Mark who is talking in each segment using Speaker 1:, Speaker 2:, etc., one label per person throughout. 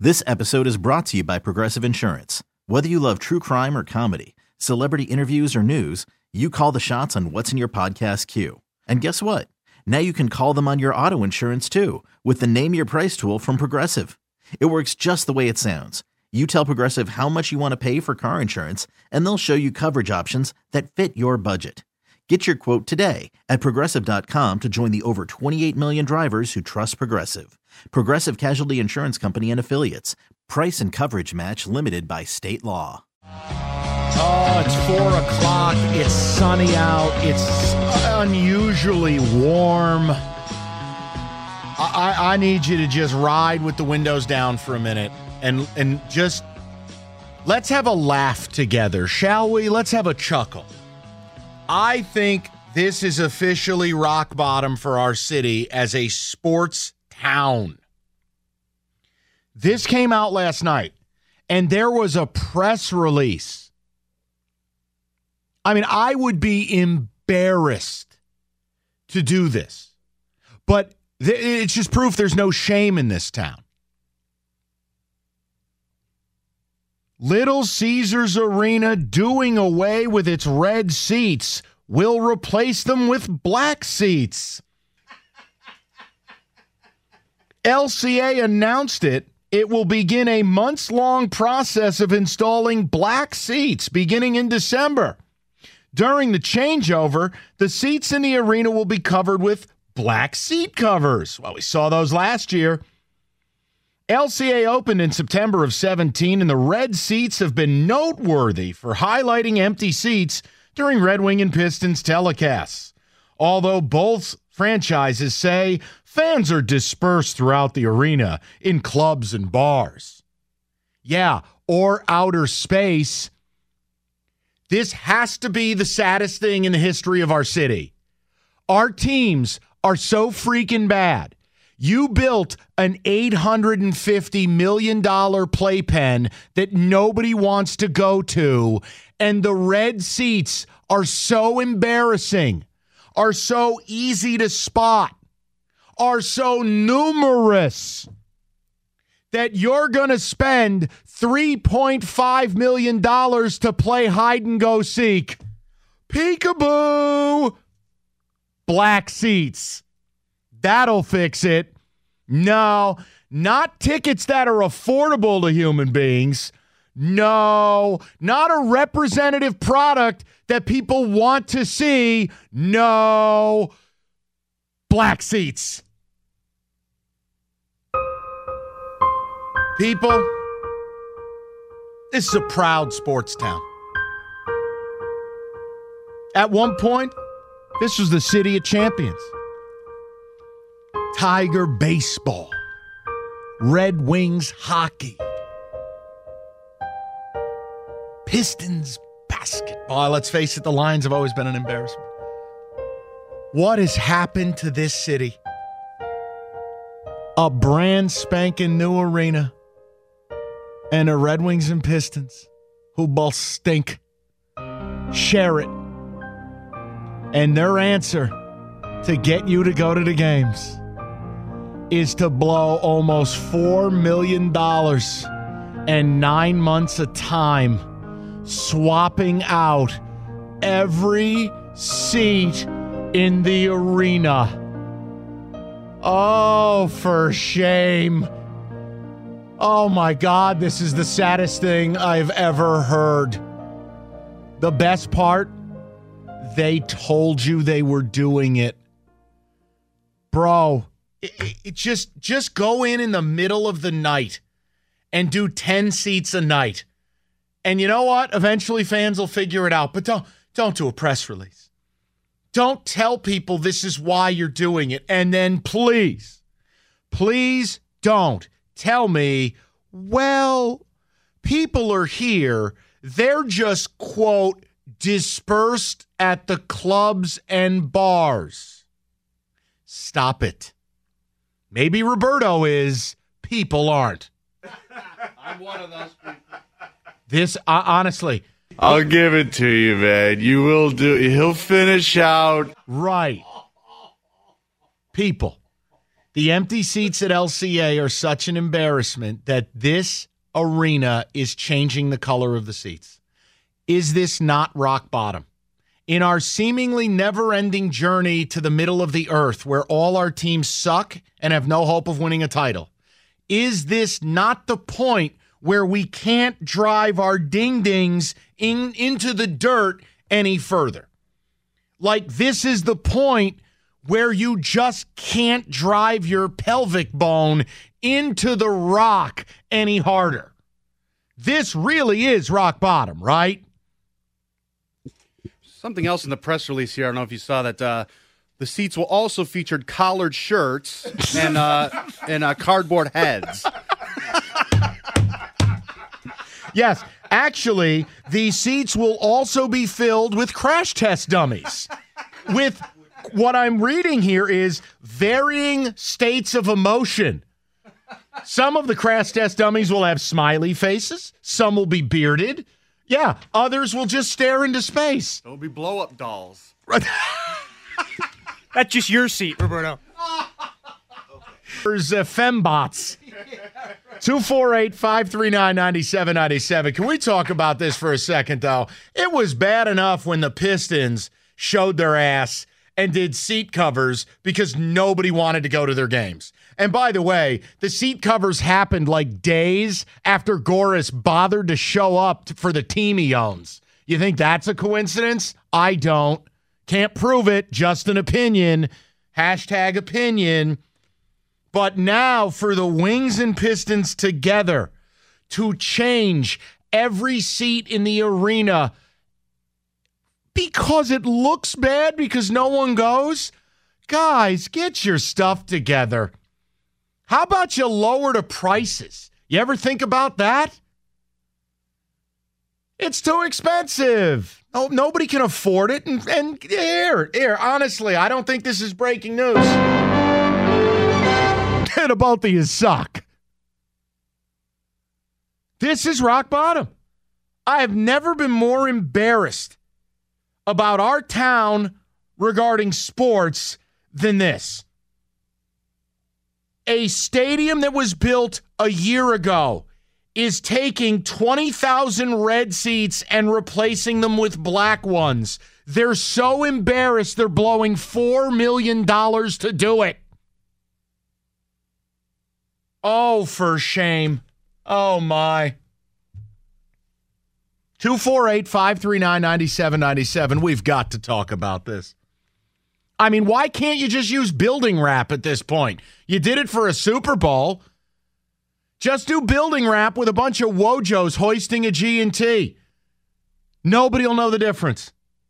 Speaker 1: This episode is brought to you by Progressive Insurance. Whether you love true crime or comedy, celebrity interviews or news, you call the shots on what's in your podcast queue. And guess what? Now you can call them on your auto insurance too with the Name Your Price tool from Progressive. It works just the way it sounds. You tell Progressive how much you want to pay for car insurance, and they'll show you coverage options that fit your budget. Get your quote today at Progressive.com to join the over 28 million drivers who trust Progressive. Progressive Casualty Insurance Company and Affiliates. Price and coverage match limited by state law.
Speaker 2: Oh, it's 4 o'clock. It's sunny out. It's unusually warm. I need you to just ride with the windows down for a minute and just let's have a laugh together, shall we? Let's have a chuckle. I think this is officially rock bottom for our city as a sports town. This came out last night, and there was a press release. I mean, I would be embarrassed to do this, but it's just proof there's no shame in this town. Little Caesars Arena doing away with its red seats. Will replace them with black seats. LCA announced it. It will begin a months-long process of installing black seats beginning in December. During the changeover, the seats in the arena will be covered with black seat covers. Well, we saw those last year. LCA opened in September of 17, and the red seats have been noteworthy for highlighting empty seats during Red Wing and Pistons telecasts. Although both franchises say fans are dispersed throughout the arena in clubs and bars. Yeah, or outer space. This has to be the saddest thing in the history of our city. Our teams are so freaking bad. You built an $850 million playpen that nobody wants to go to, and the red seats are so embarrassing, are so easy to spot, are so numerous that you're going to spend $3.5 million to play hide and go seek. Peekaboo! Black seats. That'll fix it. No, not tickets that are affordable to human beings. No, not a representative product that people want to see. No, black seats. People, this is a proud sports town. At one point, this was the city of champions. Tiger baseball, Red Wings hockey, Pistons basketball. Let's face it, the Lions have always been an embarrassment. What has happened to this city? A brand spanking new arena and the Red Wings and Pistons, who both stink, share it. And their answer to get you to go to the games is to blow almost $4 million and 9 months of time swapping out every seat in the arena. Oh, for shame. Oh my God, this is the saddest thing I've ever heard. The best part, they told you they were doing it. Bro, it just go in the middle of the night and do 10 seats a night. And you know what? Eventually fans will figure it out. But don't do a press release. Don't tell people this is why you're doing it. And then please don't tell me, well, people are here. They're just, quote, dispersed at the clubs and bars. Stop it. Maybe Roberto is. People aren't.
Speaker 3: I'm one of those people.
Speaker 2: This, honestly.
Speaker 4: I'll give it to you, man. You will do. He'll finish out.
Speaker 2: Right. People, The empty seats at LCA are such an embarrassment that this arena is changing the color of the seats. Is this not rock bottom? In our seemingly never-ending journey to the middle of the earth where all our teams suck and have no hope of winning a title, is this not the point where we can't drive our ding-dings into the dirt any further? Like, this is the point where you just can't drive your pelvic bone into the rock any harder. This really is rock bottom, right?
Speaker 5: Something else in the press release here, I don't know if you saw that the seats will also feature collared shirts and cardboard heads.
Speaker 2: Yes, actually, the seats will also be filled with crash test dummies. With what I'm reading here is varying states of emotion. Some of the crash test dummies will have smiley faces. Some will be bearded. Yeah, others will just stare into space.
Speaker 5: There'll be blow-up dolls.
Speaker 6: That's just your seat, Roberto.
Speaker 2: There's fembots. 248-539-9797. Can we talk about this for a second, though? It was bad enough when the Pistons showed their ass and did seat covers because nobody wanted to go to their games. And by the way, the seat covers happened like days after Goris bothered to show up for the team he owns. You think that's a coincidence? I don't. Can't prove it. Just an opinion. Hashtag opinion. But now for the Wings and Pistons together to change every seat in the arena because it looks bad because no one goes? Guys, get your stuff together. How about you lower the prices? You ever think about that? It's too expensive. Oh, nobody can afford it. And here, honestly, I don't think this is breaking news. And both of you suck. This is rock bottom. I have never been more embarrassed about our town regarding sports than this. A stadium that was built a year ago is taking 20,000 red seats and replacing them with black ones. They're so embarrassed they're blowing $4 million to do it. Oh, for shame. Oh, my. 248-539-9797. We've got to talk about this. I mean, why can't you just use building wrap at this point? You did it for a Super Bowl. Just do building wrap with a bunch of Wojos hoisting a G&T. Nobody will know the difference.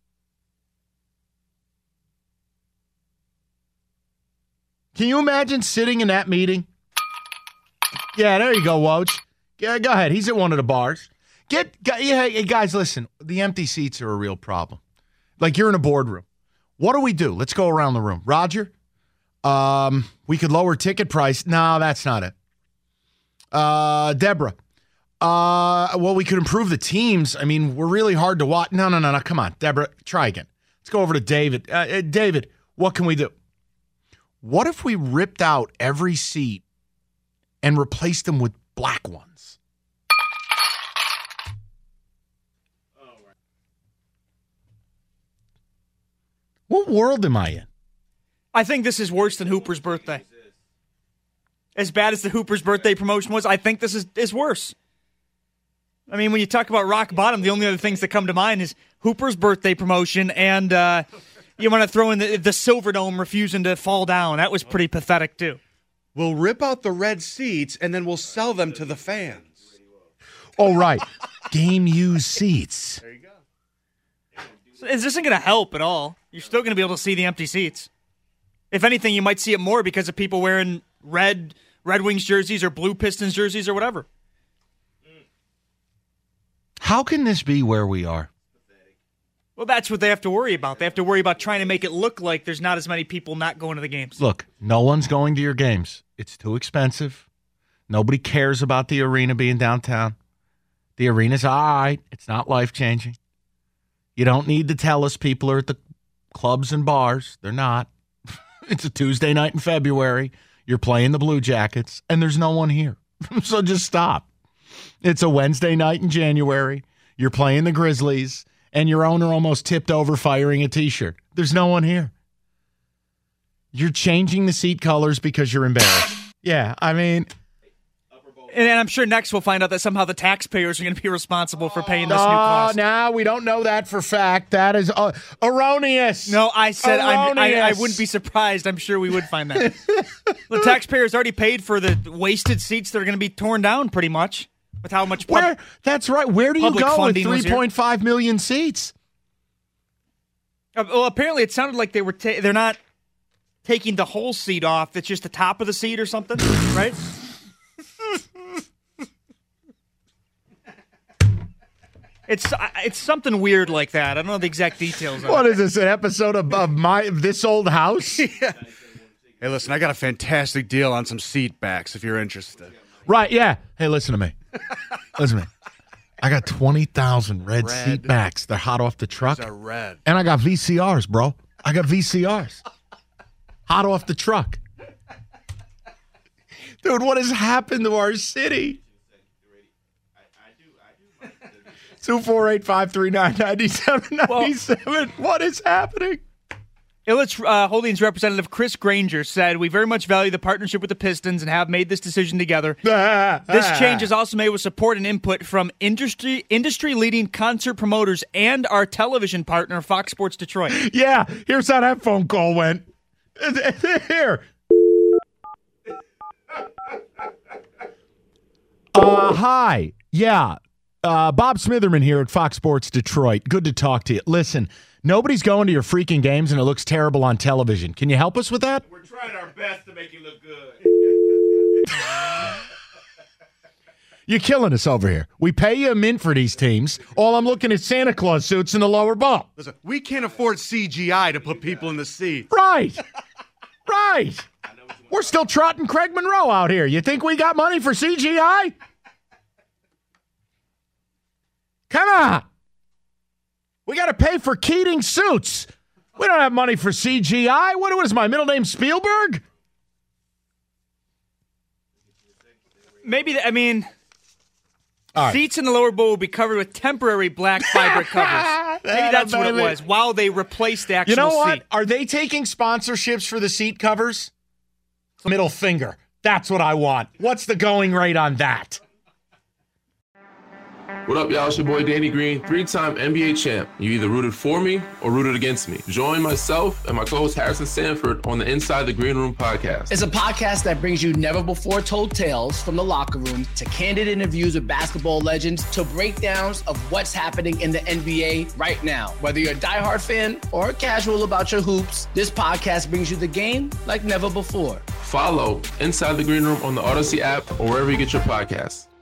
Speaker 2: Can you imagine sitting in that meeting? Yeah, there you go, Woj. Yeah, go ahead. He's at one of the bars. Hey, guys, listen. The empty seats are a real problem. Like, you're in a boardroom. What do we do? Let's go around the room. Roger? We could lower ticket price. No, that's not it. Deborah? Well, we could improve the teams. I mean, we're really hard to watch. No. Come on, Deborah. Try again. Let's go over to David. David, what can we do? What if we ripped out every seat and replaced them with black ones? What world am I in?
Speaker 6: I think this is worse than Hooper's birthday. As bad as the Hooper's birthday promotion was, I think this is worse. I mean, when you talk about rock bottom, the only other things that come to mind is Hooper's birthday promotion and you want to throw in the Silverdome refusing to fall down. That was pretty pathetic, too.
Speaker 5: We'll rip out the red seats and then we'll sell them to the fans.
Speaker 2: Oh, right. Game used seats.
Speaker 6: There you go. This isn't going to help at all. You're still going to be able to see the empty seats. If anything, you might see it more because of people wearing Red Wings jerseys or blue Pistons jerseys or whatever.
Speaker 2: How can this be where we are?
Speaker 6: Well, that's what they have to worry about. They have to worry about trying to make it look like there's not as many people not going to the games.
Speaker 2: Look, no one's going to your games. It's too expensive. Nobody cares about the arena being downtown. The arena's all right. It's not life-changing. You don't need to tell us people are at the clubs and bars. They're not. It's a Tuesday night in February. You're playing the Blue Jackets, and there's no one here. So just stop. It's a Wednesday night in January. You're playing the Grizzlies, and your owner almost tipped over firing a T-shirt. There's no one here. You're changing the seat colors because you're embarrassed. Yeah, I mean...
Speaker 6: And I'm sure next we'll find out that somehow the taxpayers are going to be responsible for paying this new cost.
Speaker 2: No, we don't know that for fact. That is erroneous.
Speaker 6: No, I said I wouldn't be surprised. I'm sure we would find that. The taxpayers already paid for the wasted seats that are going to be torn down pretty much. With how much
Speaker 2: that's right. Where do you go with 3.5 million seats?
Speaker 6: Well, apparently it sounded like they're not taking the whole seat off. It's just the top of the seat or something, right? It's something weird like that. I don't know the exact details.
Speaker 2: What is this, an episode of This Old House?
Speaker 5: Yeah. Hey, listen, I got a fantastic deal on some seat backs if you're interested.
Speaker 2: Right, yeah. Hey, listen to me. Listen to me. I got 20,000 red seat backs. They're hot off the truck.
Speaker 5: They're red.
Speaker 2: And I got VCRs, bro. I got VCRs. Hot off the truck. Dude, what has happened to our city? 248-539-9797. What is happening?
Speaker 6: Illich Holdings representative Chris Granger said, "We very much value the partnership with the Pistons and have made this decision together. This change is also made with support and input from industry-leading concert promoters and our television partner, Fox Sports Detroit."
Speaker 2: Yeah, here's how that phone call went. Here. Hi. Yeah. Bob Smitherman here at Fox Sports Detroit. Good to talk to you. Listen, nobody's going to your freaking games and it looks terrible on television. Can you help us with that?
Speaker 3: We're trying our best to make you look good.
Speaker 2: You're killing us over here. We pay you a mint for these teams. All I'm looking at Santa Claus suits in the lower bowl.
Speaker 5: Listen, we can't afford CGI to put people in the seat.
Speaker 2: Right. Right. We're still trotting Craig Monroe out here. You think we got money for CGI? Come on. We got to pay for Keating suits. We don't have money for CGI. What is my middle name, Spielberg?
Speaker 6: Maybe, seats in the lower bowl will be covered with temporary black fiber covers. Maybe that's what it was, while they replaced the actual seat.
Speaker 2: You know what? Are they taking sponsorships for the seat covers? Middle finger. That's what I want. What's the going rate on that?
Speaker 7: What up, y'all? It's your boy Danny Green, 3-time NBA champ. You either rooted for me or rooted against me. Join myself and my co-host Harrison Sanford on the Inside the Green Room podcast.
Speaker 8: It's a podcast that brings you never-before-told tales from the locker room to candid interviews with basketball legends to breakdowns of what's happening in the NBA right now. Whether you're a diehard fan or casual about your hoops, this podcast brings you the game like never before.
Speaker 7: Follow Inside the Green Room on the Odyssey app or wherever you get your podcasts.